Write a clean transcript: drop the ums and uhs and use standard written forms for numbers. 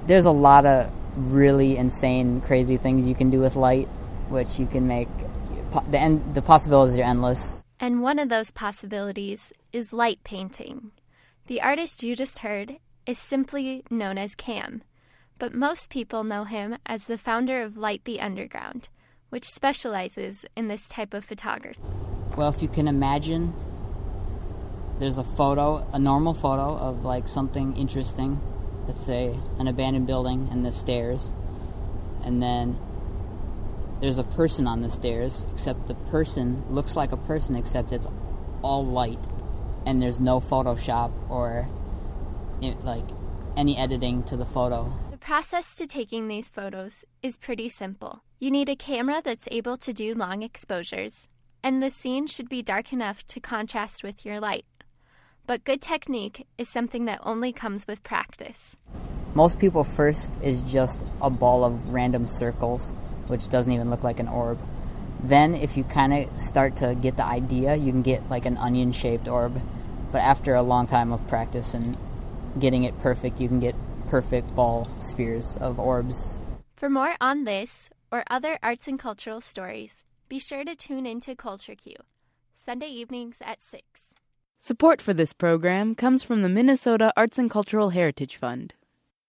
There's a lot of really insane, crazy things you can do with light, which you can make. The possibilities are endless. And one of those possibilities is light painting. The artist you just heard is simply known as Cam, but most people know him as the founder of Light the Underground, which specializes in this type of photography. Well, if you can imagine, there's a normal photo of like something interesting, let's say an abandoned building and the stairs, and then there's a person on the stairs, except the person looks like a person except it's all light, and there's no Photoshop or like any editing to the photo. The process to taking these photos is pretty simple. You need a camera that's able to do long exposures, and the scene should be dark enough to contrast with your light. But good technique is something that only comes with practice. Most people first is just a ball of random circles, which doesn't even look like an orb. Then if you kind of start to get the idea, you can get like an onion-shaped orb. But after a long time of practice and getting it perfect, you can get perfect ball spheres of orbs. For more on this or other arts and cultural stories, be sure to tune into Culture Q, Sunday evenings at 6. Support for this program comes from the Minnesota Arts and Cultural Heritage Fund.